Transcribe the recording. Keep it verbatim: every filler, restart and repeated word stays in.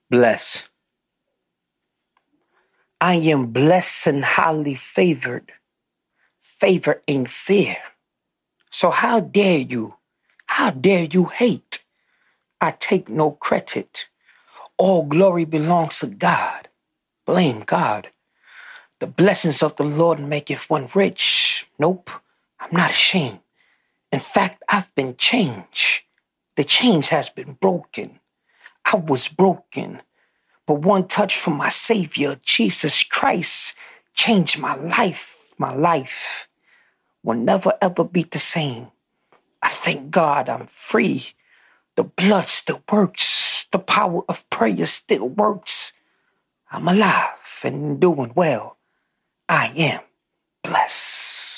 blessed. I am blessed and highly favored. Favor ain't fair. So how dare you? How dare you hate? I take no credit. All glory belongs to God. Blame God. The blessings of the Lord maketh one rich. Nope, I'm not ashamed. In fact, I've been changed. The chains has been broken. I was broken. But one touch from my Savior, Jesus Christ, changed my life. My life will never ever be the same. I thank God I'm free. The blood still works. The power of prayer still works. I'm alive and doing well. I am blessed.